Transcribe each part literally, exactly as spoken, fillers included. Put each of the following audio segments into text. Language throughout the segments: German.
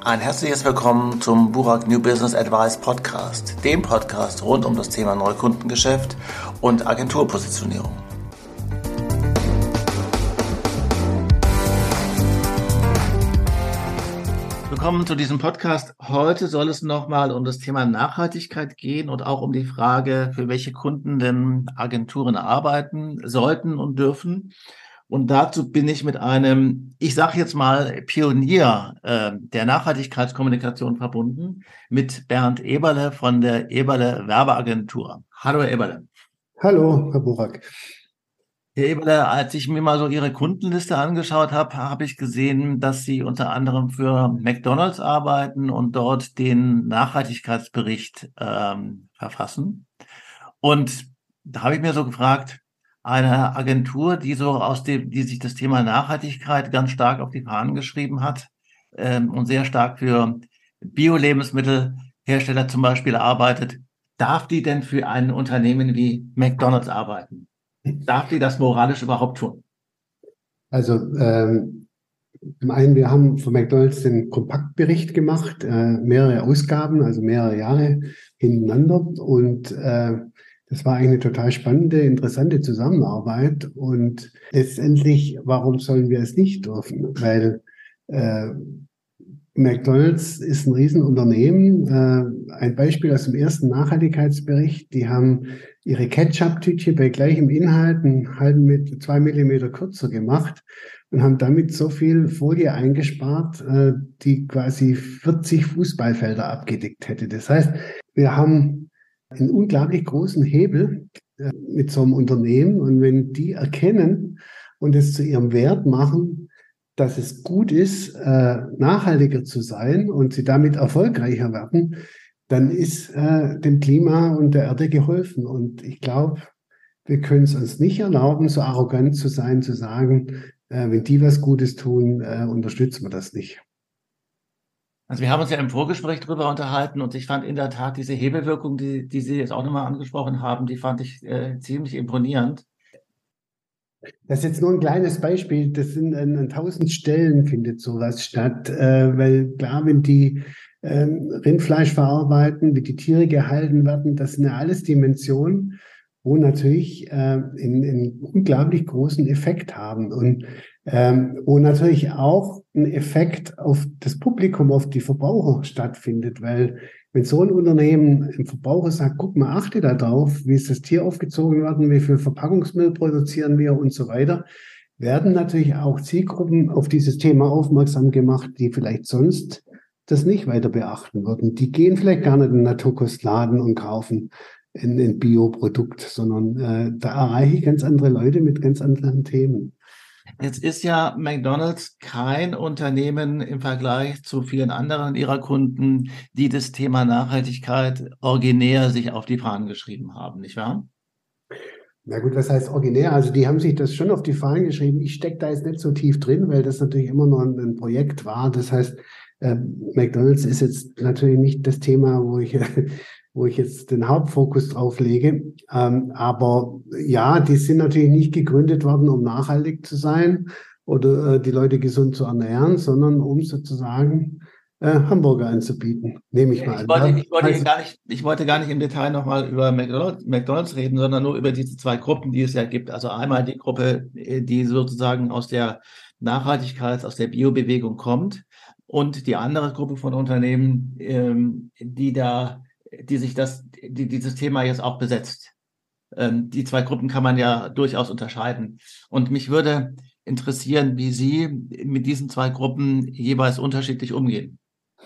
Ein herzliches Willkommen zum Burak New Business Advice Podcast, dem Podcast rund um das Thema Neukundengeschäft und Agenturpositionierung. Willkommen zu diesem Podcast. Heute soll es nochmal um das Thema Nachhaltigkeit gehen und auch um die Frage, für welche Kunden denn Agenturen arbeiten sollten und dürfen. Und dazu bin ich mit einem, ich sage jetzt mal, Pionier äh, der Nachhaltigkeitskommunikation verbunden, mit Bernd Eberle von der Eberle Werbeagentur. Hallo, Herr Eberle. Hallo, Herr Burak. Herr Eberle, als ich mir mal so Ihre Kundenliste angeschaut habe, habe ich gesehen, dass Sie unter anderem für McDonald's arbeiten und dort den Nachhaltigkeitsbericht ähm, verfassen. Und da habe ich mir so gefragt, eine Agentur, die so aus dem, die sich das Thema Nachhaltigkeit ganz stark auf die Fahnen geschrieben hat ähm, und sehr stark für Bio-Lebensmittelhersteller zum Beispiel arbeitet, darf die denn für ein Unternehmen wie McDonald's arbeiten? Darf die das moralisch überhaupt tun? Also ähm, zum einen, wir haben von McDonald's den Kompaktbericht gemacht, äh, mehrere Ausgaben, also mehrere Jahre hintereinander, und äh, das war eigentlich eine total spannende, interessante Zusammenarbeit. Und letztendlich, warum sollen wir es nicht dürfen? Weil äh, McDonald's ist ein Riesenunternehmen. Äh, ein Beispiel aus dem ersten Nachhaltigkeitsbericht: Die haben ihre Ketchup-Tütchen bei gleichem Inhalt einen halben Meter, zwei Millimeter kürzer gemacht und haben damit so viel Folie eingespart, äh, die quasi vierzig Fußballfelder abgedeckt hätte. Das heißt, wir haben einen unglaublich großen Hebel äh, mit so einem Unternehmen, und wenn die erkennen und es zu ihrem Wert machen, dass es gut ist, äh, nachhaltiger zu sein und sie damit erfolgreicher werden, dann ist äh, dem Klima und der Erde geholfen. Und ich glaube, wir können es uns nicht erlauben, so arrogant zu sein, zu sagen, äh, wenn die was Gutes tun, äh, unterstützen wir das nicht. Also wir haben uns ja im Vorgespräch darüber unterhalten, und ich fand in der Tat diese Hebelwirkung, die, die Sie jetzt auch nochmal angesprochen haben, die fand ich äh, ziemlich imponierend. Das ist jetzt nur ein kleines Beispiel. Das sind an, an tausend Stellen findet sowas statt, äh, weil klar, wenn die ähm, Rindfleisch verarbeiten, wie die Tiere gehalten werden, das sind ja alles Dimensionen, wo natürlich äh, einen, einen unglaublich großen Effekt haben und ähm, wo natürlich auch ein Effekt auf das Publikum, auf die Verbraucher stattfindet, weil wenn so ein Unternehmen im Verbraucher sagt, guck mal, achte da drauf, wie ist das Tier aufgezogen worden, wie viel Verpackungsmüll produzieren wir und so weiter, werden natürlich auch Zielgruppen auf dieses Thema aufmerksam gemacht, die vielleicht sonst das nicht weiter beachten würden. Die gehen vielleicht gar nicht in den Naturkostladen und kaufen ein, ein Bioprodukt, sondern äh, da erreiche ich ganz andere Leute mit ganz anderen Themen. Jetzt ist ja McDonald's kein Unternehmen im Vergleich zu vielen anderen ihrer Kunden, die das Thema Nachhaltigkeit originär sich auf die Fahnen geschrieben haben, nicht wahr? Na gut, was heißt originär? Also die haben sich das schon auf die Fahnen geschrieben. Ich stecke da jetzt nicht so tief drin, weil das natürlich immer noch ein, ein Projekt war. Das heißt, äh, McDonald's ist jetzt natürlich nicht das Thema, wo ich wo ich jetzt den Hauptfokus drauf lege. Ähm, aber ja, die sind natürlich nicht gegründet worden, um nachhaltig zu sein oder äh, die Leute gesund zu ernähren, sondern um sozusagen äh, Hamburger anzubieten, nehme ich mal an. Ich wollte, ich wollte also, gar nicht, ich wollte gar nicht im Detail nochmal über McDonald's, McDonald's reden, sondern nur über diese zwei Gruppen, die es ja gibt. Also einmal die Gruppe, die sozusagen aus der Nachhaltigkeit, aus der Biobewegung kommt, und die andere Gruppe von Unternehmen, ähm, die da die sich das, die dieses Thema jetzt auch besetzt. Ähm, die zwei Gruppen kann man ja durchaus unterscheiden. Und mich würde interessieren, wie Sie mit diesen zwei Gruppen jeweils unterschiedlich umgehen.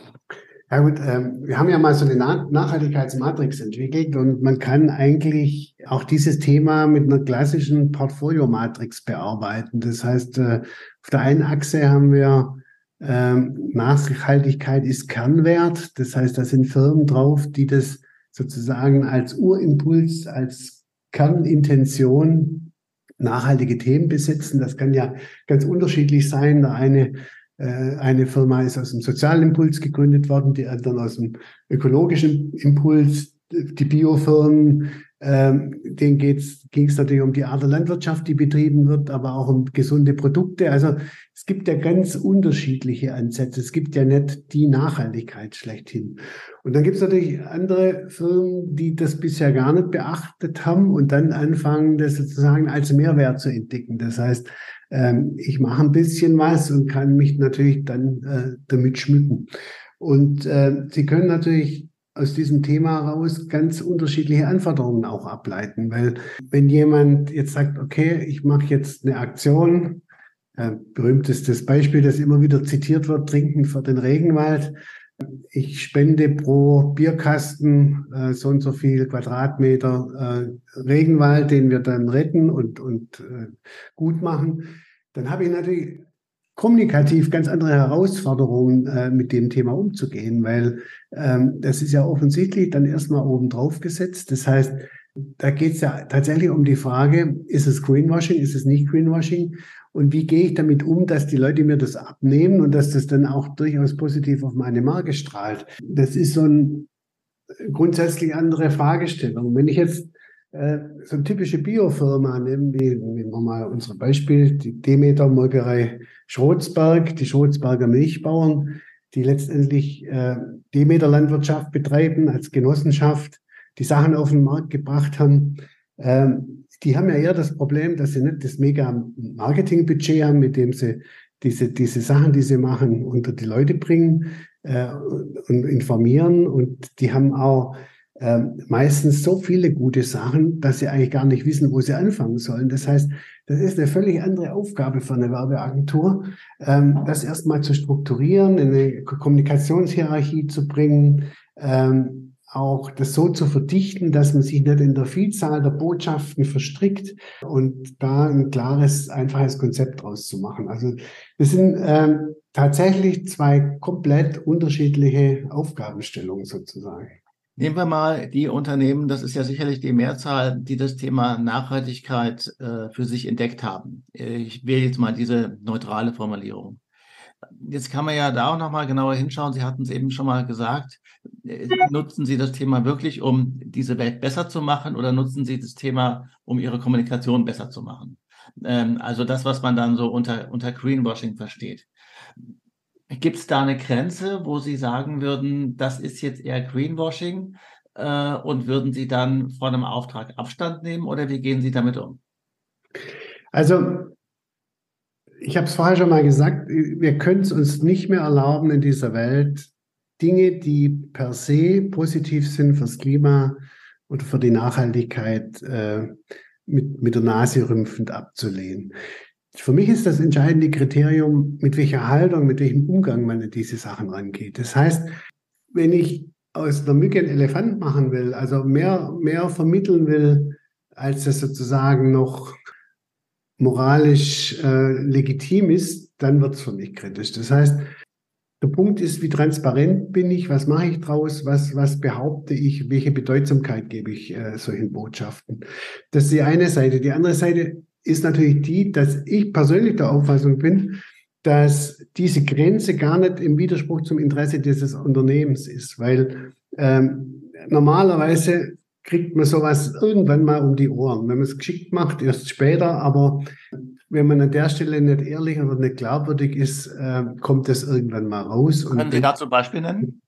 Ja gut, ähm, wir haben ja mal so eine Na- Nachhaltigkeitsmatrix entwickelt, und man kann eigentlich auch dieses Thema mit einer klassischen Portfolio-Matrix bearbeiten. Das heißt, äh, auf der einen Achse haben wir Ähm, Nachhaltigkeit ist Kernwert. Das heißt, da sind Firmen drauf, die das sozusagen als Urimpuls, als Kernintention nachhaltige Themen besetzen. Das kann ja ganz unterschiedlich sein. Der eine, äh, eine Firma ist aus dem sozialen Impuls gegründet worden, die anderen aus dem ökologischen Impuls. Die Biofirmen Ähm, denen ging es natürlich um die Art der Landwirtschaft, die betrieben wird, aber auch um gesunde Produkte. Also es gibt ja ganz unterschiedliche Ansätze. Es gibt ja nicht die Nachhaltigkeit schlechthin. Und dann gibt es natürlich andere Firmen, die das bisher gar nicht beachtet haben und dann anfangen, das sozusagen als Mehrwert zu entdecken. Das heißt, ähm, ich mache ein bisschen was und kann mich natürlich dann äh, damit schmücken. Und äh, Sie können natürlich aus diesem Thema raus ganz unterschiedliche Anforderungen auch ableiten. Weil wenn jemand jetzt sagt, okay, ich mache jetzt eine Aktion, äh, berühmtestes Beispiel, das immer wieder zitiert wird, Trinken für den Regenwald. Ich spende pro Bierkasten äh, so und so viel Quadratmeter äh, Regenwald, den wir dann retten und, und äh, gut machen. Dann habe ich natürlich kommunikativ ganz andere Herausforderungen, äh, mit dem Thema umzugehen, weil ähm, das ist ja offensichtlich dann erstmal oben drauf gesetzt. Das heißt, da geht es ja tatsächlich um die Frage, ist es Greenwashing, ist es nicht Greenwashing? Und wie gehe ich damit um, dass die Leute mir das abnehmen und dass das dann auch durchaus positiv auf meine Marke strahlt? Das ist so eine grundsätzlich andere Fragestellung. Wenn ich jetzt äh, so eine typische Biofirma nehme, wie, nehmen wir mal unser Beispiel, die Demeter Molkerei Schrotzberg, die Schrotzberger Milchbauern, die letztendlich äh, Demeter Landwirtschaft betreiben als Genossenschaft, die Sachen auf den Markt gebracht haben. Ähm, die haben ja eher das Problem, dass sie nicht das mega Marketingbudget haben, mit dem sie diese, diese Sachen, die sie machen, unter die Leute bringen äh, und informieren. Und die haben auch äh, meistens so viele gute Sachen, dass sie eigentlich gar nicht wissen, wo sie anfangen sollen. Das heißt, das ist eine völlig andere Aufgabe für eine Werbeagentur, ähm, das erstmal zu strukturieren, in eine Kommunikationshierarchie zu bringen, ähm, auch das so zu verdichten, dass man sich nicht in der Vielzahl der Botschaften verstrickt und da ein klares, einfaches Konzept draus zu machen. Also das sind ähm, tatsächlich zwei komplett unterschiedliche Aufgabenstellungen sozusagen. Nehmen wir mal die Unternehmen, das ist ja sicherlich die Mehrzahl, die das Thema Nachhaltigkeit äh, für sich entdeckt haben. Ich wähle jetzt mal diese neutrale Formulierung. Jetzt kann man ja da auch nochmal genauer hinschauen. Sie hatten es eben schon mal gesagt. Nutzen Sie das Thema wirklich, um diese Welt besser zu machen, oder nutzen Sie das Thema, um Ihre Kommunikation besser zu machen? Ähm, also das, was man dann so unter, unter Greenwashing versteht. Gibt es da eine Grenze, wo Sie sagen würden, das ist jetzt eher Greenwashing, äh, und würden Sie dann von einem Auftrag Abstand nehmen, oder wie gehen Sie damit um? Also ich habe es vorher schon mal gesagt, wir können es uns nicht mehr erlauben in dieser Welt, Dinge, die per se positiv sind fürs Klima oder für die Nachhaltigkeit, äh, mit, mit der Nase rümpfend abzulehnen. Für mich ist das entscheidende Kriterium, mit welcher Haltung, mit welchem Umgang man an diese Sachen rangeht. Das heißt, wenn ich aus der Mücke einen Elefant machen will, also mehr, mehr vermitteln will, als das sozusagen noch moralisch äh, legitim ist, dann wird es für mich kritisch. Das heißt, der Punkt ist, wie transparent bin ich, was mache ich draus, was, was behaupte ich, welche Bedeutsamkeit gebe ich äh, solchen Botschaften. Das ist die eine Seite. Die andere Seite ist natürlich die, dass ich persönlich der Auffassung bin, dass diese Grenze gar nicht im Widerspruch zum Interesse dieses Unternehmens ist, weil ähm, normalerweise kriegt man sowas irgendwann mal um die Ohren. Wenn man es geschickt macht, erst später, aber wenn man an der Stelle nicht ehrlich oder nicht glaubwürdig ist, äh, kommt das irgendwann mal raus. Können und Sie dazu ein Beispiel nennen?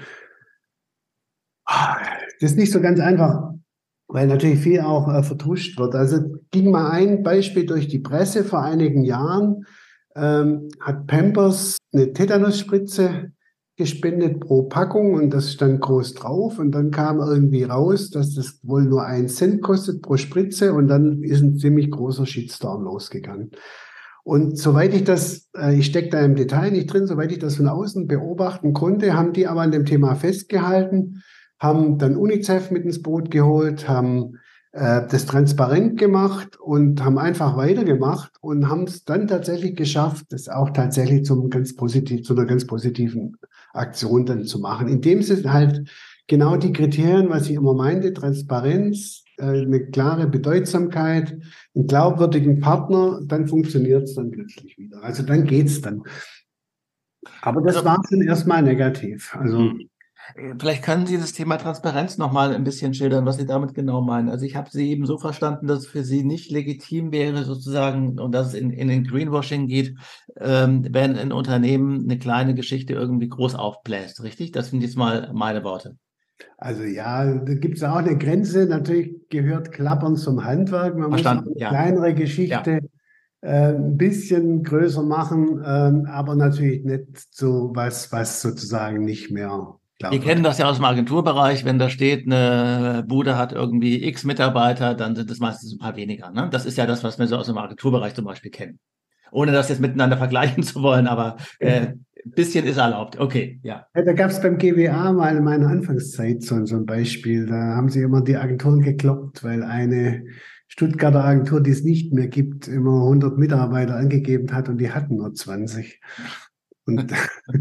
Das ist nicht so ganz einfach, weil natürlich viel auch äh, vertuscht wird. Also ging mal ein Beispiel durch die Presse vor einigen Jahren, ähm, hat Pampers eine Tetanusspritze gespendet pro Packung und das stand groß drauf, und dann kam irgendwie raus, dass das wohl nur einen Cent kostet pro Spritze, und dann ist ein ziemlich großer Shitstorm losgegangen. Und soweit ich das, äh, ich stecke da im Detail nicht drin, soweit ich das von außen beobachten konnte, haben die aber an dem Thema festgehalten, haben dann UNICEF mit ins Boot geholt, haben äh, das transparent gemacht und haben einfach weitergemacht und haben es dann tatsächlich geschafft, das auch tatsächlich zum ganz positiv, zu einer ganz positiven Aktion dann zu machen. Indem sie halt genau die Kriterien, was ich immer meinte, Transparenz, äh, eine klare Bedeutsamkeit, einen glaubwürdigen Partner, dann funktioniert es dann plötzlich wieder. Also dann geht's dann. Aber das Also, war dann erstmal negativ. Also Vielleicht können Sie das Thema Transparenz noch mal ein bisschen schildern, was Sie damit genau meinen. Also ich habe Sie eben so verstanden, dass es für Sie nicht legitim wäre, sozusagen, und dass es in, in den Greenwashing geht, ähm, wenn ein Unternehmen eine kleine Geschichte irgendwie groß aufbläst, richtig? Das sind jetzt mal meine Worte. Also ja, da gibt es auch eine Grenze. Natürlich gehört Klappern zum Handwerk. Man muss auch Verstanden, eine ja. kleinere Ja. Geschichte äh, ein bisschen größer machen, ähm, aber natürlich nicht so was, was sozusagen nicht mehr Wir kennen glaubwürdig das ja aus dem Agenturbereich, wenn da steht, eine Bude hat irgendwie X Mitarbeiter, dann sind es meistens ein paar weniger. Ne? Das ist ja das, was wir so aus dem Agenturbereich zum Beispiel kennen. Ohne das jetzt miteinander vergleichen zu wollen, aber äh, ist. ein bisschen ist erlaubt. Okay, ja. Ja, da gab es beim G W A mal in meiner Anfangszeit so, so ein Beispiel. Da haben sie immer die Agenturen gekloppt, weil eine Stuttgarter Agentur, die es nicht mehr gibt, immer hundert Mitarbeiter angegeben hat und die hatten nur zwanzig. Und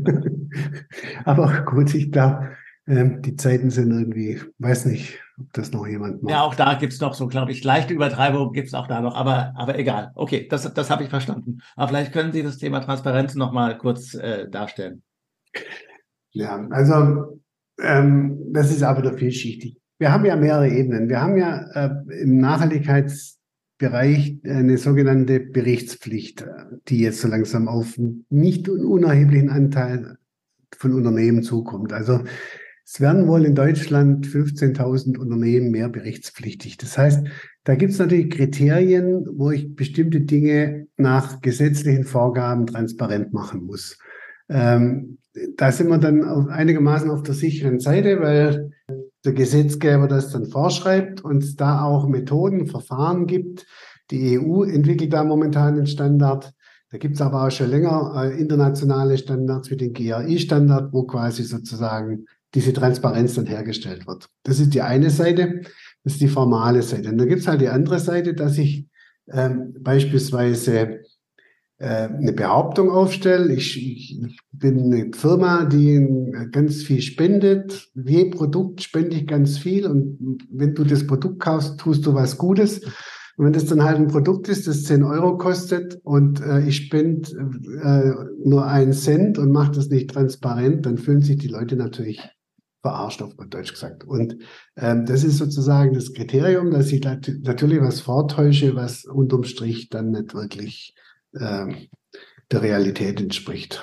aber gut, ich glaube, ähm, die Zeiten sind irgendwie, weiß nicht, ob das noch jemand Ja, macht. auch da gibt's noch so, glaube ich, leichte Übertreibung gibt's auch da noch, aber, aber egal. Okay, das, das habe ich verstanden. Aber vielleicht können Sie das Thema Transparenz noch mal kurz äh, darstellen. Ja, also ähm, das ist aber wieder vielschichtig. Wir haben ja mehrere Ebenen. Wir haben ja äh, im Nachhaltigkeitsbereich eine sogenannte Berichtspflicht, äh, die jetzt so langsam auf nicht un- unerheblichen Anteil von Unternehmen zukommt. Also es werden wohl in Deutschland fünfzehntausend Unternehmen mehr berichtspflichtig. Das heißt, da gibt es natürlich Kriterien, wo ich bestimmte Dinge nach gesetzlichen Vorgaben transparent machen muss. Ähm, Da sind wir dann auf, einigermaßen auf der sicheren Seite, weil der Gesetzgeber das dann vorschreibt und es da auch Methoden, Verfahren gibt. Die E U entwickelt da momentan einen Standard. Da gibt es aber auch schon länger äh, internationale Standards wie den G R I-Standard, wo quasi sozusagen diese Transparenz dann hergestellt wird. Das ist die eine Seite, das ist die formale Seite. Und dann gibt es halt die andere Seite, dass ich ähm, beispielsweise äh, eine Behauptung aufstelle. Ich, ich, ich bin eine Firma, die ganz viel spendet. Je Produkt spende ich ganz viel und wenn du das Produkt kaufst, tust du was Gutes. Und wenn das dann halt ein Produkt ist, das zehn Euro kostet und äh, ich spende äh, nur einen Cent und mache das nicht transparent, dann fühlen sich die Leute natürlich verarscht, auf gut Deutsch gesagt. Und ähm, das ist sozusagen das Kriterium, dass ich nat natürlich was vortäusche, was unterm Strich dann nicht wirklich ähm, der Realität entspricht.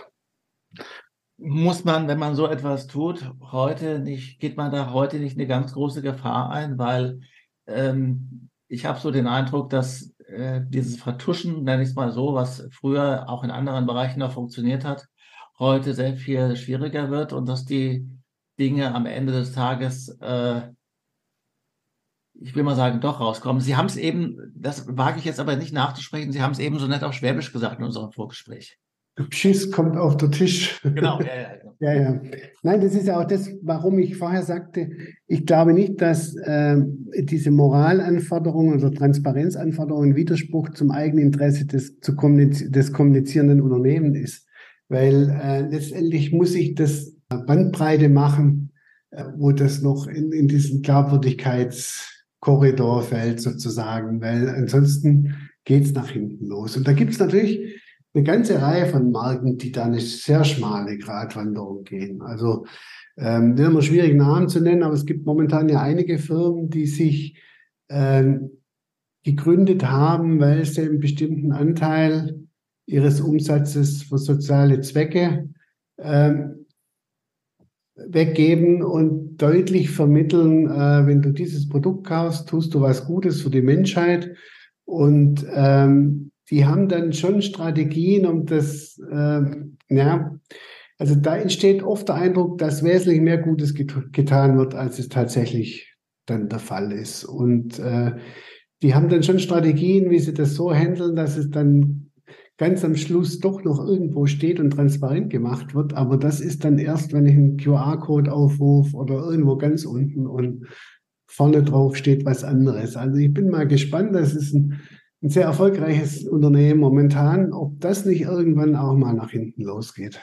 Muss man, wenn man so etwas tut, heute nicht, geht man da heute nicht eine ganz große Gefahr ein, weil ähm, ich habe so den Eindruck, dass äh, dieses Vertuschen, nenne ich es mal so, was früher auch in anderen Bereichen noch funktioniert hat, heute sehr viel schwieriger wird und dass die Dinge am Ende des Tages, äh, ich will mal sagen, doch rauskommen. Sie haben es eben, das wage ich jetzt aber nicht nachzusprechen, Sie haben es eben so nett auf Schwäbisch gesagt in unserem Vorgespräch. Der Schiss kommt auf den Tisch. Genau, ja, ja, genau. Ja, ja. Nein, das ist ja auch das, warum ich vorher sagte, ich glaube nicht, dass äh, diese Moralanforderungen oder Transparenzanforderungen Widerspruch zum Eigeninteresse des, zu kommuniz des kommunizierenden Unternehmens ist. Weil äh, letztendlich muss ich das Bandbreite machen, äh, wo das noch in, in diesen Glaubwürdigkeitskorridor fällt sozusagen, weil ansonsten geht es nach hinten los. Und da gibt es natürlich eine ganze Reihe von Marken, die da eine sehr schmale Gratwanderung gehen. Also ähm, wird immer schwierig, Namen zu nennen, aber es gibt momentan ja einige Firmen, die sich ähm, gegründet haben, weil sie einen bestimmten Anteil ihres Umsatzes für soziale Zwecke ähm, weggeben und deutlich vermitteln, äh, wenn du dieses Produkt kaufst, tust du was Gutes für die Menschheit. Und ähm, die haben dann schon Strategien, um das, äh, ja, also da entsteht oft der Eindruck, dass wesentlich mehr Gutes get getan wird, als es tatsächlich dann der Fall ist. Und äh, die haben dann schon Strategien, wie sie das so handeln, dass es dann ganz am Schluss doch noch irgendwo steht und transparent gemacht wird. Aber das ist dann erst, wenn ich einen Q R-Code aufrufe oder irgendwo ganz unten und vorne drauf steht was anderes. Also ich bin mal gespannt, das ist ein, ein sehr erfolgreiches Unternehmen momentan, ob das nicht irgendwann auch mal nach hinten losgeht.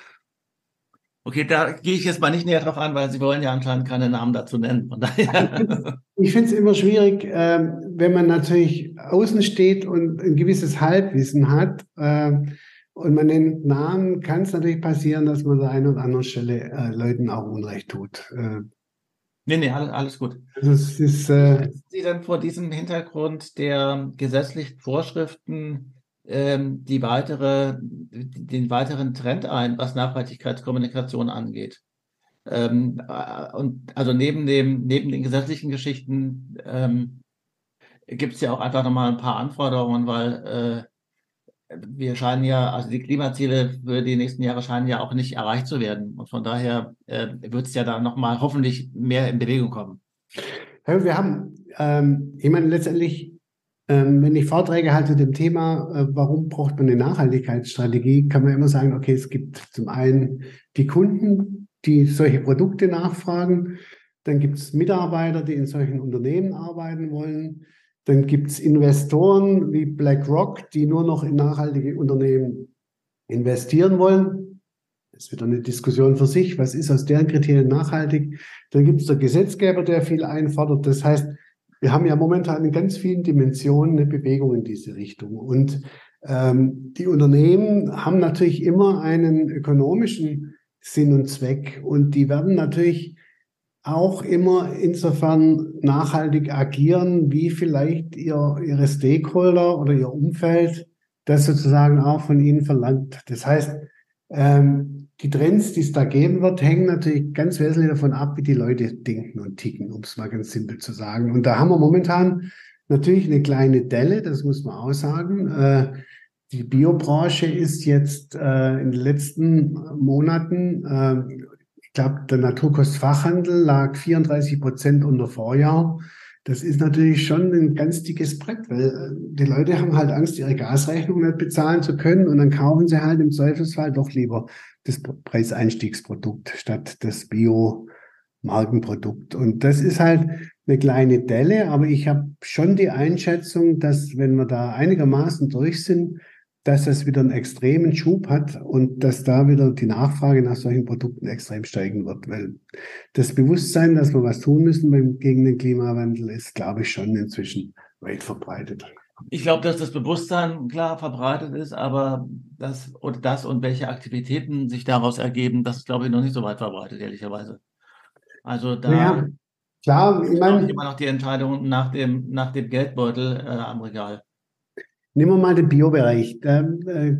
Okay, da gehe ich jetzt mal nicht näher drauf an, weil Sie wollen ja anscheinend keine Namen dazu nennen. Von daher. Ich finde es immer schwierig, äh, wenn man natürlich außen steht und ein gewisses Halbwissen hat äh, und man nennt Namen, kann es natürlich passieren, dass man an der einen oder anderen Stelle äh, Leuten auch Unrecht tut. Äh, Nee, nee, alles, alles gut. also es ist, Wie äh, schätzen Sie denn vor diesem Hintergrund der gesetzlichen Vorschriften ähm, die weitere, den weiteren Trend ein, was Nachhaltigkeitskommunikation angeht? Ähm, äh, und also neben dem, neben den gesetzlichen Geschichten ähm, gibt es ja auch einfach nochmal ein paar Anforderungen, weil äh, wir scheinen ja, also die Klimaziele für die nächsten Jahre scheinen ja auch nicht erreicht zu werden. Und von daher äh, wird es ja da nochmal hoffentlich mehr in Bewegung kommen. ja, wir haben, ähm, ich meine, letztendlich, ähm, wenn ich Vorträge halte zu dem Thema, äh, warum braucht man eine Nachhaltigkeitsstrategie, kann man immer sagen, okay, es gibt zum einen die Kunden, die solche Produkte nachfragen, dann gibt es Mitarbeiter, die in solchen Unternehmen arbeiten wollen, dann gibt es Investoren wie BlackRock, die nur noch in nachhaltige Unternehmen investieren wollen. Das ist wieder eine Diskussion für sich. Was ist aus deren Kriterien nachhaltig? Dann gibt es der Gesetzgeber, der viel einfordert. Das heißt, wir haben ja momentan in ganz vielen Dimensionen eine Bewegung in diese Richtung. Und ähm, die Unternehmen haben natürlich immer einen ökonomischen Sinn und Zweck. Und die werden natürlich auch immer insofern nachhaltig agieren, wie vielleicht ihr, ihre Stakeholder oder ihr Umfeld das sozusagen auch von ihnen verlangt. Das heißt, ähm, die Trends, die es da geben wird, hängen natürlich ganz wesentlich davon ab, wie die Leute denken und ticken, um es mal ganz simpel zu sagen. Und da haben wir momentan natürlich eine kleine Delle, das muss man auch sagen. Äh, die Biobranche ist jetzt äh, in den letzten Monaten, äh, ich glaube, der Naturkostfachhandel lag vierunddreißig Prozent unter Vorjahr. Das ist natürlich schon ein ganz dickes Brett, weil die Leute haben halt Angst, ihre Gasrechnung nicht bezahlen zu können und dann kaufen sie halt im Zweifelsfall doch lieber das Preiseinstiegsprodukt statt das Bio-Markenprodukt. Und das ist halt eine kleine Delle, aber ich habe schon die Einschätzung, dass wenn wir da einigermaßen durch sind, dass es wieder einen extremen Schub hat und dass da wieder die Nachfrage nach solchen Produkten extrem steigen wird. Weil das Bewusstsein, dass wir was tun müssen beim, gegen den Klimawandel, ist, glaube ich, schon inzwischen weit verbreitet. Ich glaube, dass das Bewusstsein klar verbreitet ist, aber das und das und welche Aktivitäten sich daraus ergeben, das ist, glaube ich, noch nicht so weit verbreitet, ehrlicherweise. Also da Naja, klar, ich ist, glaube ich, meine, immer noch die Entscheidung nach dem, nach dem Geldbeutel äh, am Regal. nehmen wir mal den Biobereich. Da, äh,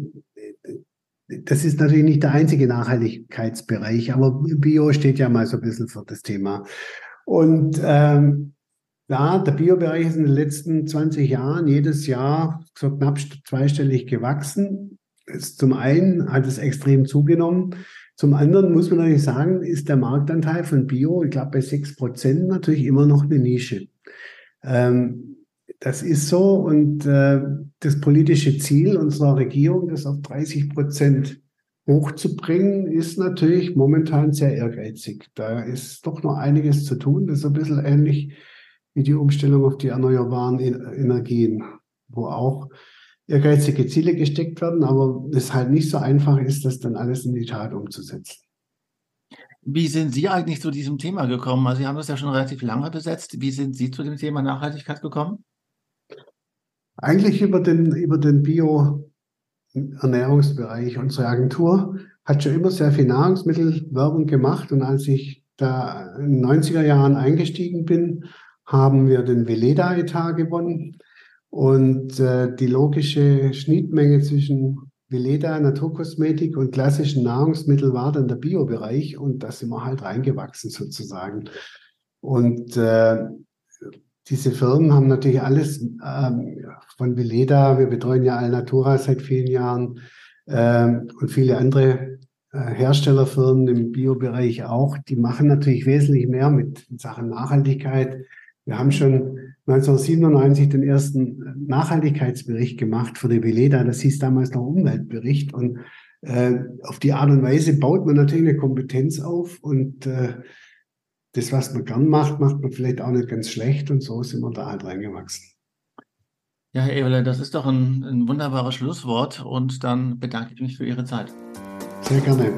das ist natürlich nicht der einzige Nachhaltigkeitsbereich, aber Bio steht ja mal so ein bisschen für das Thema. Und ähm, ja, der Biobereich ist in den letzten zwanzig Jahren jedes Jahr so knapp zweistellig gewachsen. Ist zum einen hat es extrem zugenommen. Zum anderen muss man natürlich sagen, ist der Marktanteil von Bio, ich glaube bei sechs Prozent natürlich immer noch eine Nische. Ähm, das ist so und äh, das politische Ziel unserer Regierung, das auf dreißig Prozent hochzubringen, ist natürlich momentan sehr ehrgeizig. Da ist doch noch einiges zu tun. Das ist ein bisschen ähnlich wie die Umstellung auf die erneuerbaren Energien, wo auch ehrgeizige Ziele gesteckt werden, aber es halt nicht so einfach ist, das dann alles in die Tat umzusetzen. Wie sind Sie eigentlich zu diesem Thema gekommen? Also Sie haben das ja schon relativ lange besetzt. Wie sind Sie zu dem Thema Nachhaltigkeit gekommen? Eigentlich über den, über den Bio-Ernährungsbereich. Unsere Agentur hat schon immer sehr viel Nahrungsmittelwerbung gemacht und als ich da in den neunziger Jahren eingestiegen bin, haben wir den Veleda-Etat gewonnen. Und äh, die logische Schnittmenge zwischen Veleda, Naturkosmetik und klassischen Nahrungsmitteln war dann der Bio-Bereich und da sind wir halt reingewachsen sozusagen. Und äh, diese Firmen haben natürlich alles ähm, von Veleda, wir betreuen ja Alnatura seit vielen Jahren ähm, und viele andere äh, Herstellerfirmen im Bio-Bereich auch, die machen natürlich wesentlich mehr mit in Sachen Nachhaltigkeit. Wir haben schon neunzehnhundertsiebenundneunzig den ersten Nachhaltigkeitsbericht gemacht für die Veleda. Das hieß damals noch Umweltbericht. Und äh, auf die Art und Weise baut man natürlich eine Kompetenz auf. Und äh, das, was man gern macht, macht man vielleicht auch nicht ganz schlecht. Und so sind wir da halt reingewachsen. Ja, Herr Eberle, das ist doch ein, ein wunderbares Schlusswort. Und dann bedanke ich mich für Ihre Zeit. Sehr gerne.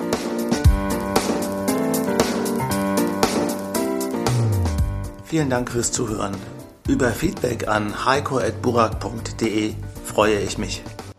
Vielen Dank fürs Zuhören. Über Feedback an heiko at burak punkt de freue ich mich.